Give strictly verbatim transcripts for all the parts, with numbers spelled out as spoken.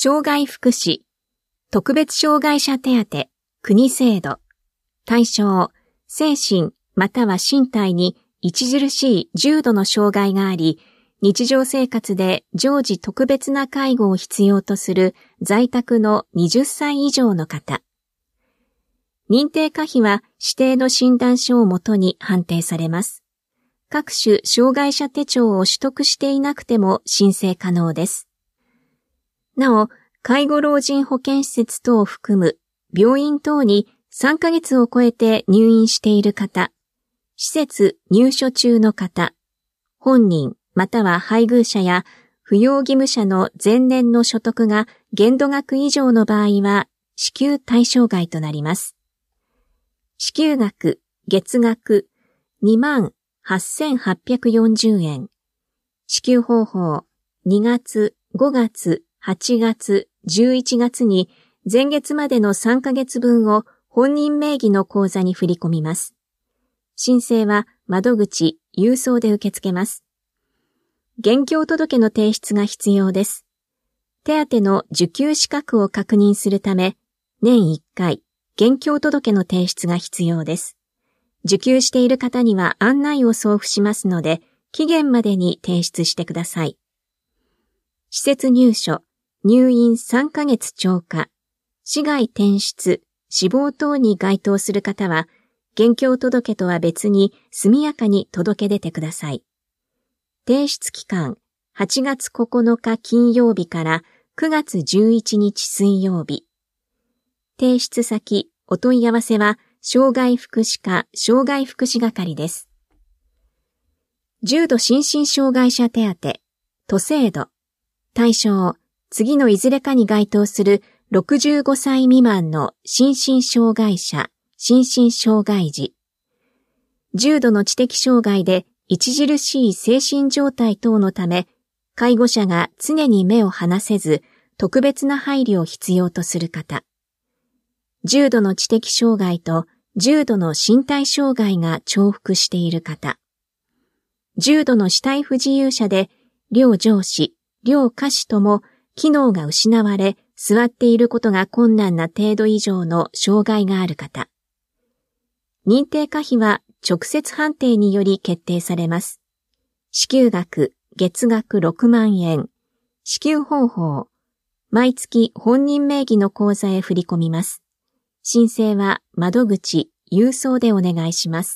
障害福祉、特別障害者手当、国制度、対象、精神または身体に著しい重度の障害があり、日常生活で常時特別な介護を必要とする在宅のはたち以上の方。認定可否は指定の診断書をもとに判定されます。各種障害者手帳を取得していなくても申請可能です。なお、介護老人保健施設等を含む病院等にさんかげつを超えて入院している方、施設入所中の方、本人または配偶者や扶養義務者の前年の所得が限度額以上の場合は支給対象外となります。支給額、月額 にまんはっせんはっぴゃくよんじゅうえん。支給方法、にがつ、ごがつ、はちがつ、じゅういちがつに前月までのさんかげつぶんを本人名義の口座に振り込みます。申請は窓口、郵送で受け付けます。現況届の提出が必要です。手当の受給資格を確認するため、年いっかい、現況届の提出が必要です。受給している方には案内を送付しますので、期限までに提出してください。施設入所、入院さんかげつ超過、市外転出、死亡等に該当する方は、現況届とは別に速やかに届け出てください。提出期間、はちがつここのか金曜日からくがつじゅういちにち水曜日。提出先、お問い合わせは、障害福祉課障害福祉係です。重度心身障害者手当、都制度、対象、次のいずれかに該当するろくじゅうごさい未満の心身障害者、心身障害児。重度の知的障害で著しい精神状態等のため、介護者が常に目を離せず、特別な配慮を必要とする方。重度の知的障害と重度の身体障害が重複している方。重度の肢体不自由者で、両上肢、両下肢とも機能が失われ、座っていることが困難な程度以上の障害がある方。認定可否は直接判定により決定されます。支給額、月額ろくまんえん。支給方法、毎月本人名義の口座へ振り込みます。申請は窓口、郵送でお願いします。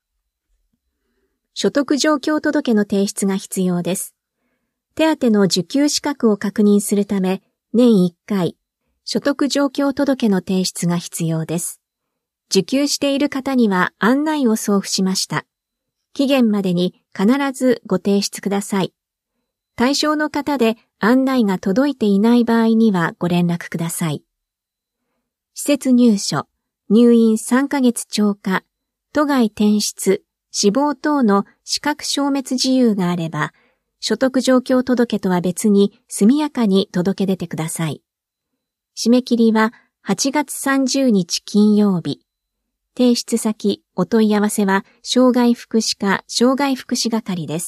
所得状況届の提出が必要です。手当の受給資格を確認するため、年いっかい、所得状況届の提出が必要です。受給している方には案内を送付しました。期限までに必ずご提出ください。対象の方で案内が届いていない場合にはご連絡ください。施設入所、入院さんかげつ超過、都外転出、死亡等の資格消滅事由があれば、所得状況届とは別に速やかに届け出てください。締め切りははちがつさんじゅうにち金曜日。提出先、お問い合わせは障害福祉課障害福祉係です。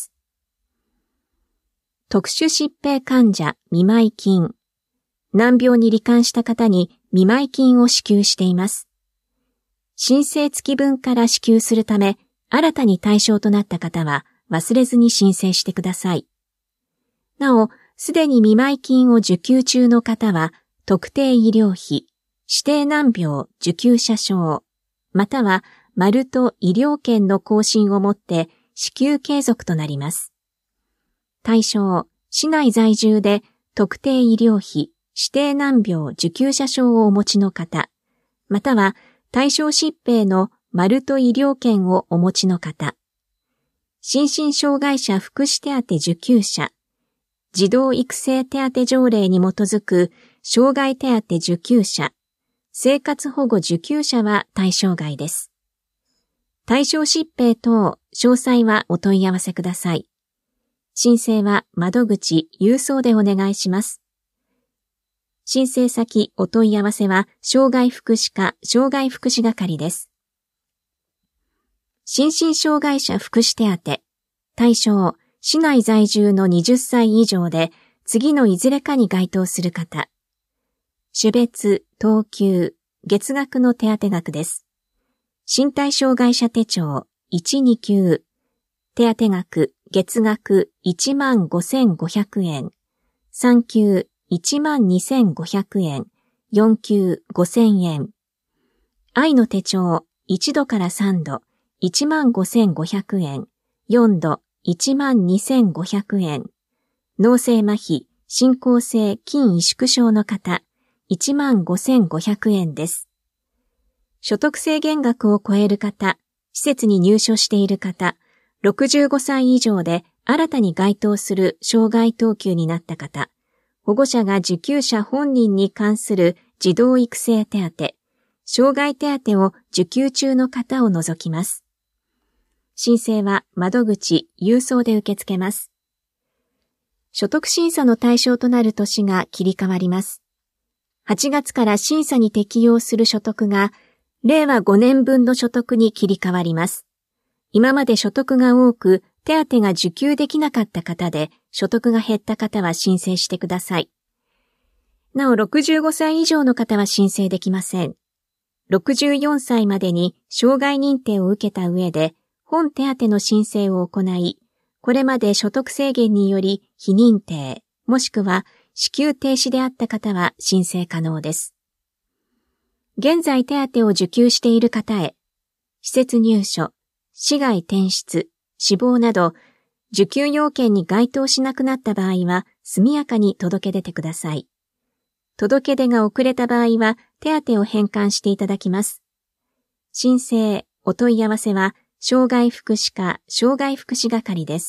特殊疾病患者見舞い金。難病に罹患した方に見舞い金を支給しています。申請月分から支給するため、新たに対象となった方は忘れずに申請してください。なお、すでに見舞い金を受給中の方は、特定医療費、指定難病受給者証、または丸と医療券の更新をもって支給継続となります。対象、市内在住で特定医療費、指定難病受給者証をお持ちの方、または対象疾病の丸と医療券をお持ちの方、心身障害者福祉手当受給者、児童育成手当条例に基づく障害手当受給者、生活保護受給者は対象外です。対象疾病等、詳細はお問い合わせください。申請は窓口、郵送でお願いします。申請先、お問い合わせは障害福祉課障害福祉係です。心身障害者福祉手当、対象、市内在住のはたち以上で次のいずれかに該当する方。種別、等級、月額の手当額です。身体障害者手帳いち、に級、手当額、月額いちまんごせんごひゃくえん、さん級いちまんにせんごひゃくえん、よん級ごせんえん。愛の手帳いちどからさんど、いちまんごせんごひゃくえん、よんどいちまんにせんごひゃくえん。脳性麻痺、進行性筋萎縮症の方、いちまんごせんごひゃくえんです。所得制限額を超える方、施設に入所している方、ろくじゅうごさい以上で新たに該当する障害等級になった方、保護者が受給者本人に関する児童育成手当、障害手当を受給中の方を除きます。申請は窓口、郵送で受け付けます。所得審査の対象となる年が切り替わります。はちがつから審査に適用する所得が、れいわごねんぶんの所得に切り替わります。今まで所得が多く、手当が受給できなかった方で、所得が減った方は申請してください。なお、ろくじゅうごさい以上の方は申請できません。ろくじゅうよんさいまでに障害認定を受けた上で、本手当の申請を行い、これまで所得制限により非認定、もしくは支給停止であった方は申請可能です。現在手当を受給している方へ、施設入所、市外転出、死亡など、受給要件に該当しなくなった場合は、速やかに届け出てください。届け出が遅れた場合は、手当を返還していただきます。申請、お問い合わせは、障害福祉課、障害福祉係です。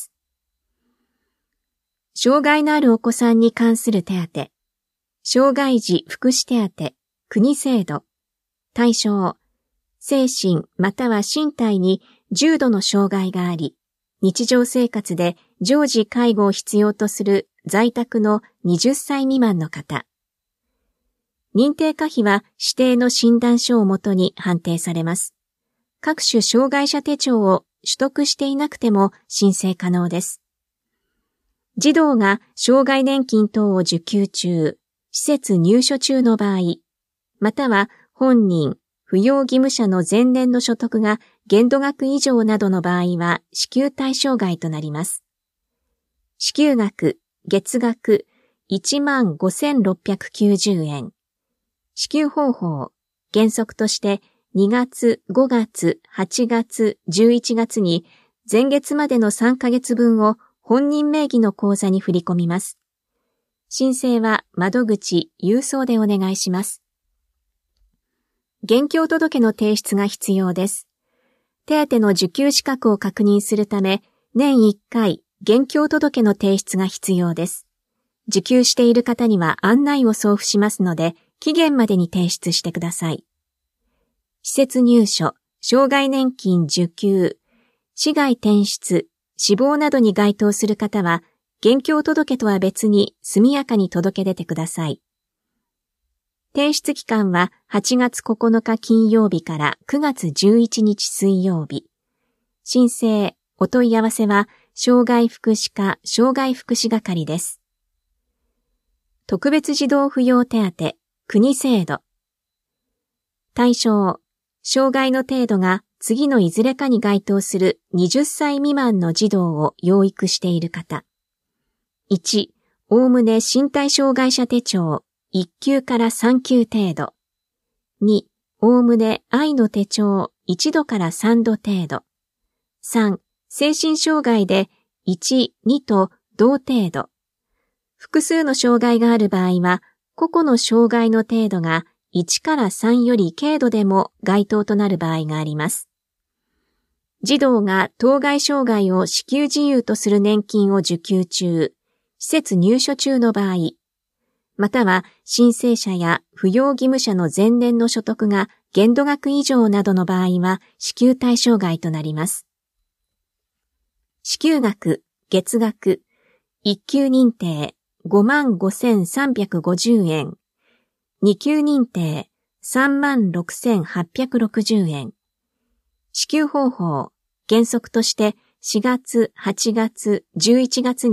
障害のあるお子さんに関する手当、障害児福祉手当、国制度、対象、精神または身体に重度の障害があり、日常生活で常時介護を必要とする在宅のはたち未満の方。認定可否は指定の診断書をもとに判定されます。各種障害者手帳を取得していなくても申請可能です。児童が障害年金等を受給中、施設入所中の場合、または本人、扶養義務者の前年の所得が限度額以上などの場合は支給対象外となります。支給額、月額いちまんごせんろっぴゃくきゅうじゅうえん。支給方法、原則としてにがつ、ごがつ、はちがつ、じゅういちがつに前月までのさんかげつぶんを本人名義の口座に振り込みます。申請は窓口、郵送でお願いします。現況届の提出が必要です。手当の受給資格を確認するため、年いっかい、現況届の提出が必要です。受給している方には案内を送付しますので、期限までに提出してください。施設入所、障害年金受給、市外転出、死亡などに該当する方は、現況届とは別に速やかに届け出てください。提出期間ははちがつここのか金曜日からくがつじゅういちにち水曜日。申請、お問い合わせは、障害福祉課、障害福祉係です。特別児童扶養手当、国制度。対象、障害の程度が次のいずれかに該当するはたち未満の児童を養育している方。いち、おおむね身体障害者手帳いっ級からさん級程度。に、おおむね愛の手帳いちどからさんど程度。さん、精神障害でいち、にと同程度。複数の障害がある場合は、個々の障害の程度がいちからさんより軽度でも該当となる場合があります。児童が当該障害を支給事由とする年金を受給中、施設入所中の場合、または申請者や扶養義務者の前年の所得が限度額以上などの場合は支給対象外となります。支給額、月額、いっ級認定ごまんごせんさんびゃくごじゅうえん、に級認定さんまんろくせんはっぴゃくろくじゅうえん。支給方法、原則としてしがつ、はちがつ、じゅういちがつに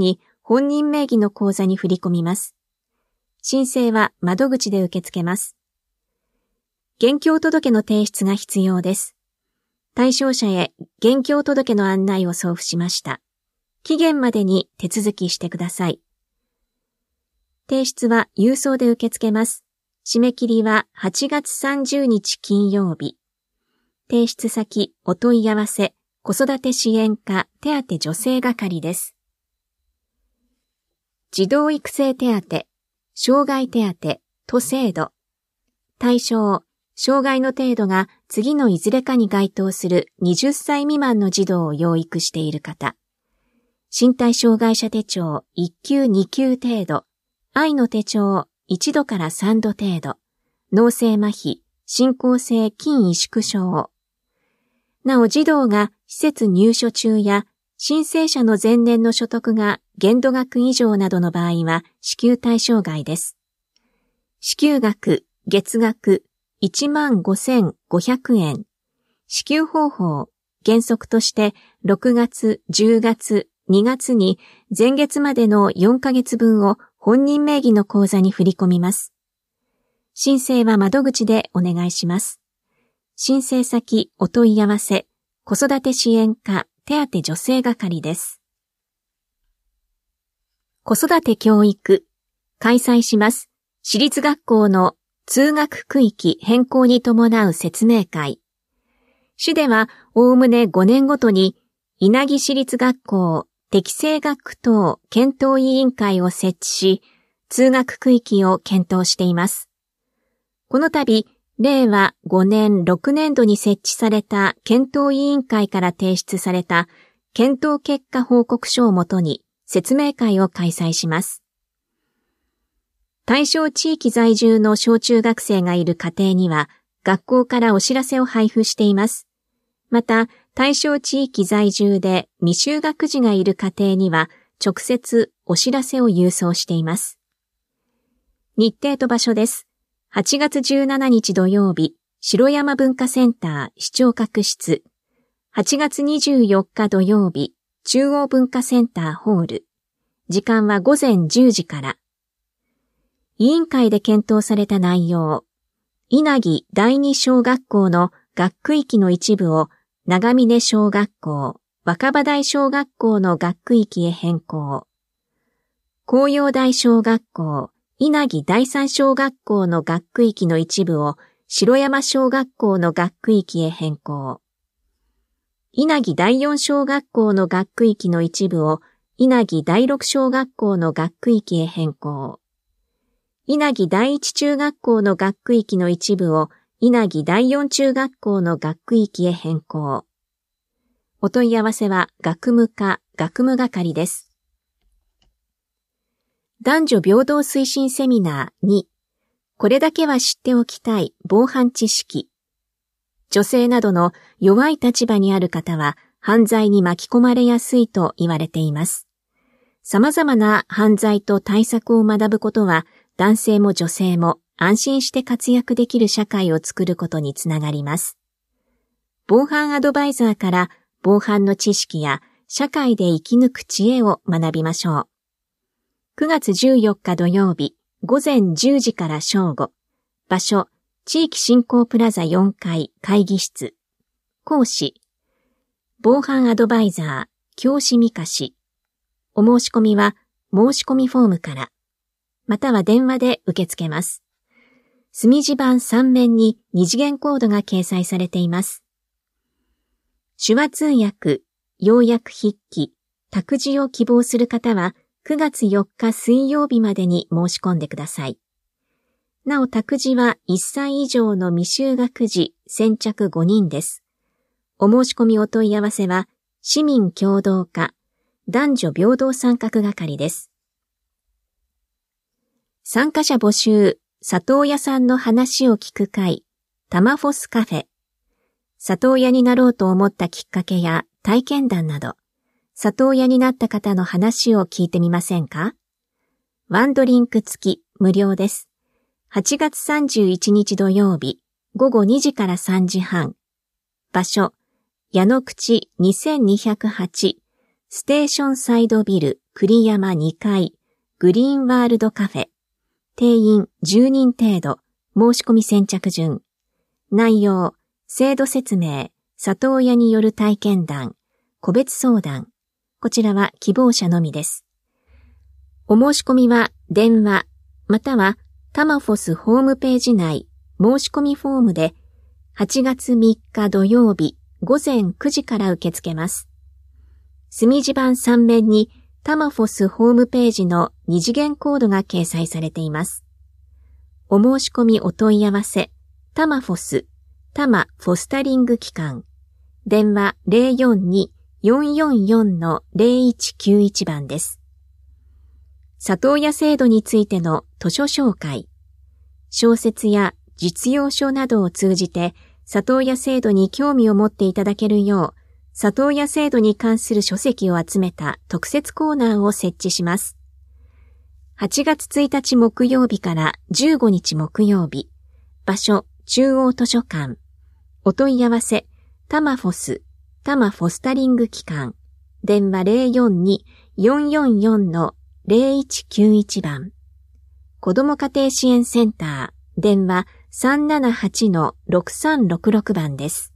本人名義の口座に振り込みます。申請は窓口で受け付けます。現況届の提出が必要です。対象者へ現況届の案内を送付しました。期限までに手続きしてください。提出は郵送で受け付けます。締め切りははちがつさんじゅうにち金曜日。提出先お問い合わせ子育て支援課手当助成係です。児童育成手当、障害手当、都制度。対象、障害の程度が次のいずれかに該当するはたち未満の児童を養育している方。身体障害者手帳いっきゅうにきゅう程度。愛の手帳いちどからさんど程度。脳性麻痺、進行性筋萎縮症。なお児童が施設入所中や申請者の前年の所得が限度額以上などの場合は支給対象外です。支給額、月額いちまんごせんごひゃくえん。支給方法、原則としてろくがつ、じゅうがつ、にがつに前月までのよんかげつぶんを本人名義の口座に振り込みます。申請は窓口でお願いします。申請先お問い合わせ、子育て支援課手当助成係です。子育て教育、開催します。私立学校の通学区域変更に伴う説明会。市ではおおむねごねんごとに稲城市立学校適正学区等検討委員会を設置し、通学区域を検討しています。この度、れいわごねんろくねんどに設置された検討委員会から提出された検討結果報告書をもとに説明会を開催します。対象地域在住の小中学生がいる家庭には学校からお知らせを配布しています。また、対象地域在住で未就学児がいる家庭には直接お知らせを郵送しています。日程と場所です。はちがつじゅうしちにち土曜日、城山文化センター視聴覚室。はちがつにじゅうよっか土曜日、中央文化センターホール。時間はごぜんじゅうじから。委員会で検討された内容。稲城第二小学校の学区域の一部を長峰小学校、若葉台小学校の学区域へ変更。紅葉台小学校、稲城第三小学校の学区域の一部を城山小学校の学区域へ変更。稲城第四小学校の学区域の一部を稲城第六小学校の学区域へ変更。稲城第一中学校の学区域の一部を稲城第四中学校の学区域へ変更。お問い合わせは学務課、学務係です。男女平等推進セミナーに、これだけは知っておきたい防犯知識。女性などの弱い立場にある方は犯罪に巻き込まれやすいと言われています。様々な犯罪と対策を学ぶことは男性も女性も安心して活躍できる社会を作ることにつながります。防犯アドバイザーから防犯の知識や社会で生き抜く知恵を学びましょう。くがつじゅうよっか土曜日、ごぜんじゅうじから正午。場所、地域振興プラザよんかい会議室。講師、防犯アドバイザー、教師みかし。お申し込みは申し込みフォームから、または電話で受け付けます。墨字盤さんめんに二次元コードが掲載されています。手話通訳、要約筆記、託児を希望する方はくがつよっか水曜日までに申し込んでください。なお託児はいっさい以上の未就学児先着ごにんです。お申し込みお問い合わせは市民協働課男女平等参画係です。参加者募集、里親さんの話を聞く会、タマフォスカフェ。里親になろうと思ったきっかけや体験談など、里親になった方の話を聞いてみませんか？ワンドリンク付き無料です。はちがつさんじゅういちにち土曜日、ごごにじからさんじはん。場所、矢野口にせんにひゃくはち、ステーションサイドビル栗山にかい、グリーンワールドカフェ。定員じゅうにん程度、申し込み先着順。内容、制度説明、里親による体験談、個別相談。こちらは希望者のみです。お申し込みは電話、またはタマフォスホームページ内申し込みフォームではちがつみっか土曜日午前くじから受け付けます。墨字盤さん面にタマフォスホームページの二次元コードが掲載されています。お申し込みお問い合わせ、タマフォス、タマフォスタリング機関、電話 ゼロよんに よんよんよん のゼロいちきゅういち 番です。里親制度についての図書紹介、小説や実用書などを通じて里親制度に興味を持っていただけるよう、里親制度に関する書籍を集めた特設コーナーを設置します。はちがつついたち木曜日からじゅうごにち木曜日、場所中央図書館、お問い合わせタマフォス、タマフォスタリング機関、電話 ゼロよんに よんよんよん のゼロいちきゅういち 番、子ども家庭支援センター、電話 さんななはち のろくさんろくろく 番です。